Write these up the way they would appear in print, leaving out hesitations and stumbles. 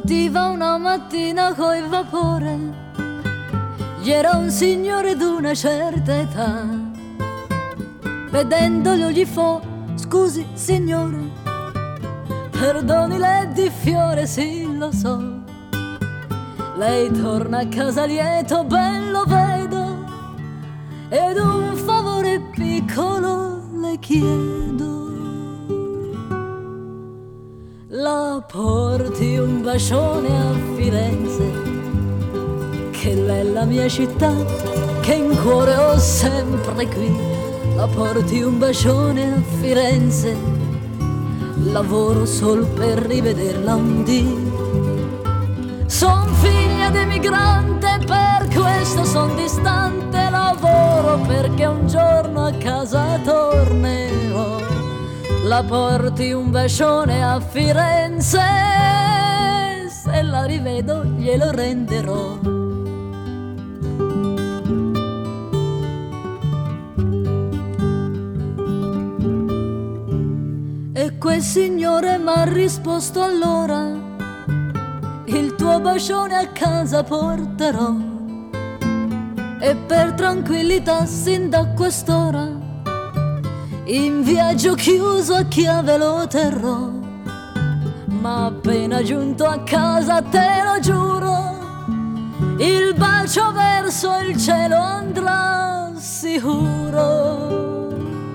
Partiva una mattina coi vapore, gli era un signore d'una certa età. Vedendolo gli fa: scusi signore, perdoni lei di fiore, sì lo so. Lei torna a casa lieto, ben lo vedo, ed un favore piccolo le chiedo. La porti un bacione a Firenze, che è la mia città, che in cuore ho sempre qui. La porti un bacione a Firenze, lavoro solo per rivederla un dì. Son figlia d'emigrante, per questo son distante, lavoro perché un giorno a casa tornerò. La porti un bacione a Firenze, se la rivedo glielo renderò. E quel signore m'ha risposto allora: il tuo bacione a casa porterò, e per tranquillità sin da quest'ora in viaggio chiuso a chiave lo terrò. Ma appena giunto a casa, te lo giuro, il bacio verso il cielo andrà sicuro.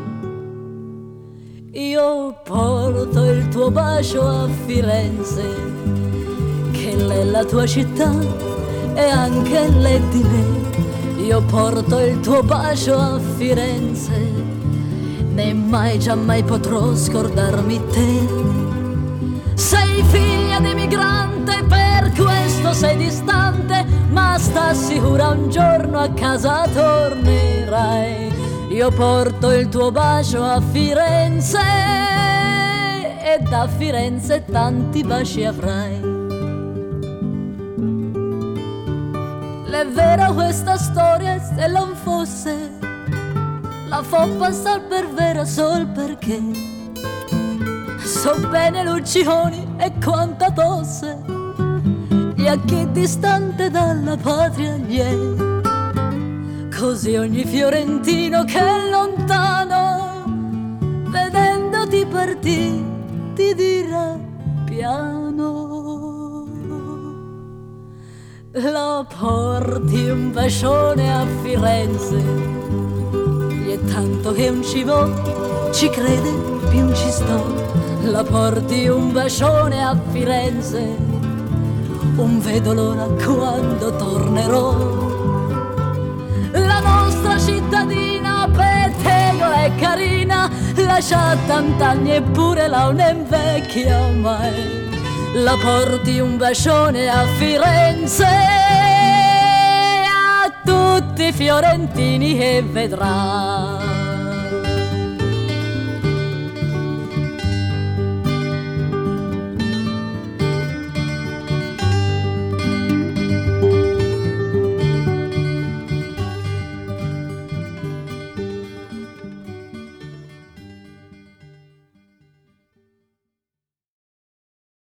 Io porto il tuo bacio a Firenze, che è la tua città e anche l'è di me. Io porto il tuo bacio a Firenze, né mai giammai potrò scordarmi te. Sei figlia d'emigrante, per questo sei distante, ma sta sicura un giorno a casa tornerai. Io porto il tuo bacio a Firenze, e da Firenze tanti baci avrai. È vera questa storia, se non fosse la fa passare per vera sol perché so bene luccioni e quanta tosse gli a chi distante dalla patria gli è. Così ogni fiorentino che è lontano, vedendoti partì, ti dirà piano: la porti un bacione a Firenze, e tanto che non ci vo, ci crede più ci sto. La porti un bacione a Firenze, non vedo l'ora quando tornerò. La nostra cittadina pettegola e carina, lascia tant'anni eppure la non invecchia mai. La porti un bacione a Firenze, tutti i fiorentini che vedrà.